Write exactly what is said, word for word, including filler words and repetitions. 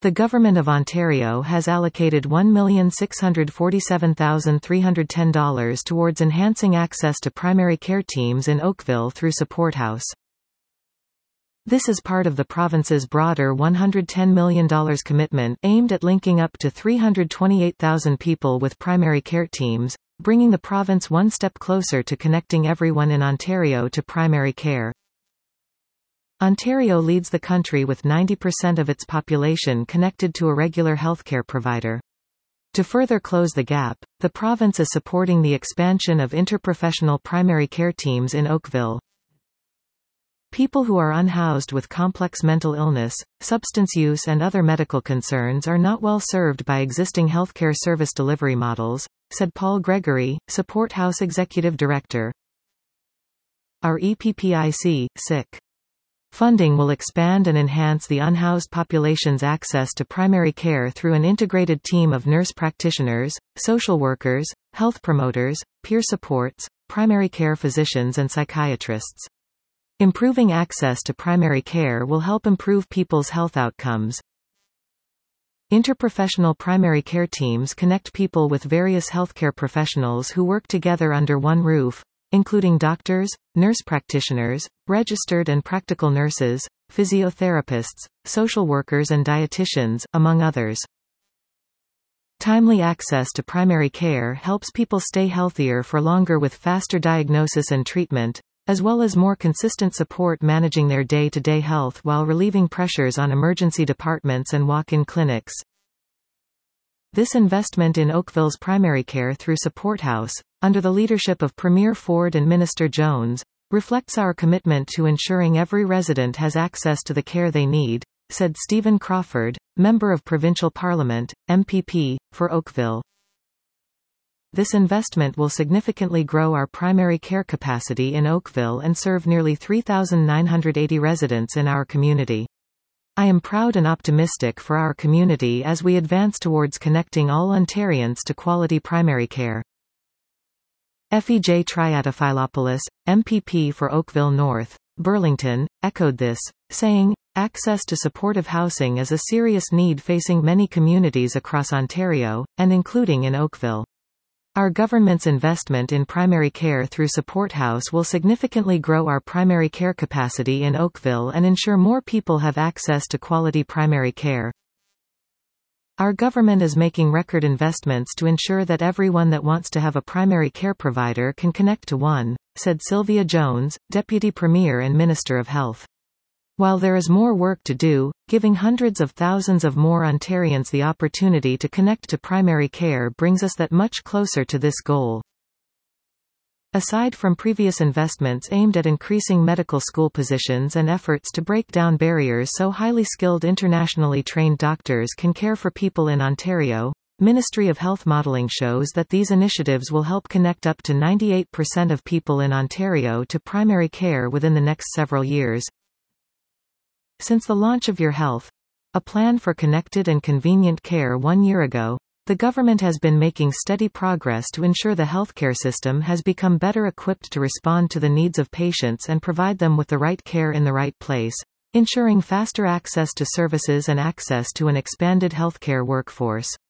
The Government of Ontario has allocated one million six hundred forty-seven thousand three hundred ten dollars towards enhancing access to primary care teams in Oakville through Support House. This is part of the province's broader one hundred ten million dollars commitment aimed at linking up to three hundred twenty-eight thousand people with primary care teams, bringing the province one step closer to connecting everyone in Ontario to primary care. Ontario leads the country with ninety percent of its population connected to a regular healthcare provider. To further close the gap, the province is supporting the expansion of interprofessional primary care teams in Oakville. People who are unhoused with complex mental illness, substance use and other medical concerns are not well served by existing healthcare service delivery models, said Paul Gregory, Support House Executive Director. Our E P P I C, S I C funding will expand and enhance the unhoused population's access to primary care through an integrated team of nurse practitioners, social workers, health promoters, peer supports, primary care physicians and psychiatrists. Improving access to primary care will help improve people's health outcomes. Interprofessional primary care teams connect people with various healthcare professionals who work together under one roof, including doctors, nurse practitioners, registered and practical nurses, physiotherapists, social workers and dietitians, among others. Timely access to primary care helps people stay healthier for longer with faster diagnosis and treatment, as well as more consistent support managing their day-to-day health while relieving pressures on emergency departments and walk-in clinics. This investment in Oakville's primary care through Support House, under the leadership of Premier Ford and Minister Jones, reflects our commitment to ensuring every resident has access to the care they need, said Stephen Crawford, Member of Provincial Parliament, M P P, for Oakville. This investment will significantly grow our primary care capacity in Oakville and serve nearly three thousand nine hundred eighty residents in our community. I am proud and optimistic for our community as we advance towards connecting all Ontarians to quality primary care. F E J Triatafilopoulos, M P P for Oakville North, Burlington, echoed this, saying, "Access to supportive housing is a serious need facing many communities across Ontario, and including in Oakville. Our government's investment in primary care through Support House will significantly grow our primary care capacity in Oakville and ensure more people have access to quality primary care. Our government is making record investments to ensure that everyone that wants to have a primary care provider can connect to one," said Sylvia Jones, Deputy Premier and Minister of Health. While there is more work to do, giving hundreds of thousands of more Ontarians the opportunity to connect to primary care brings us that much closer to this goal. Aside from previous investments aimed at increasing medical school positions and efforts to break down barriers so highly skilled internationally trained doctors can care for people in Ontario, Ministry of Health modelling shows that these initiatives will help connect up to ninety-eight percent of people in Ontario to primary care within the next several years. Since the launch of Your Health, a plan for connected and convenient care one year ago, the government has been making steady progress to ensure the healthcare system has become better equipped to respond to the needs of patients and provide them with the right care in the right place, ensuring faster access to services and access to an expanded healthcare workforce.